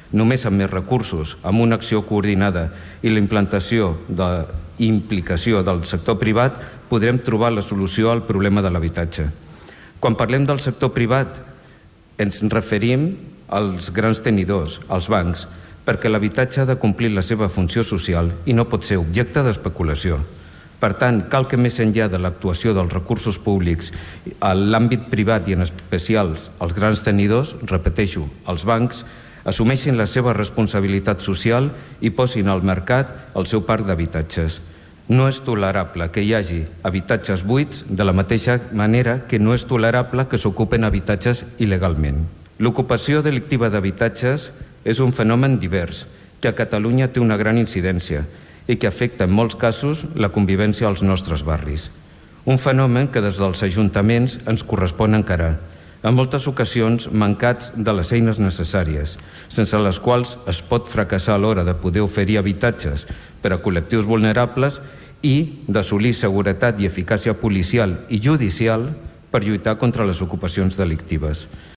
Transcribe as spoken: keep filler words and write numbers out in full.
Només amb més recursos, amb una acció coordinada i la implantació de implicació del sector privat, podrem trobar la solució al problema de l'habitatge. Quan parlem del sector privat, ens referim als grans tenidors, als bancs, perquè l'habitatge ha de complir la seva funció social i no pot ser objecte d'especulació. Per tant, cal que més enllà de l'actuació dels recursos públics a l'àmbit privat i en especial als grans tenidors, repeteixo, els bancs, assumeixin la seva responsabilitat social i posin al mercat el seu parc d'habitatges. No és tolerable que hi hagi habitatges buits de la mateixa manera que no és tolerable que s'ocupen habitatges il·legalment. L'ocupació delictiva d'habitatges és un fenomen divers que a Catalunya té una gran incidència i que afecta en molts casos la convivència als nostres barris. Un fenomen que des dels ajuntaments ens correspon encarar, en moltes ocasions mancats de les eines necessàries, sense les quals es pot fracassar a l'hora de poder oferir habitatges per a col·lectius vulnerables i d'assolir seguretat i eficàcia policial i judicial per lluitar contra les ocupacions delictives.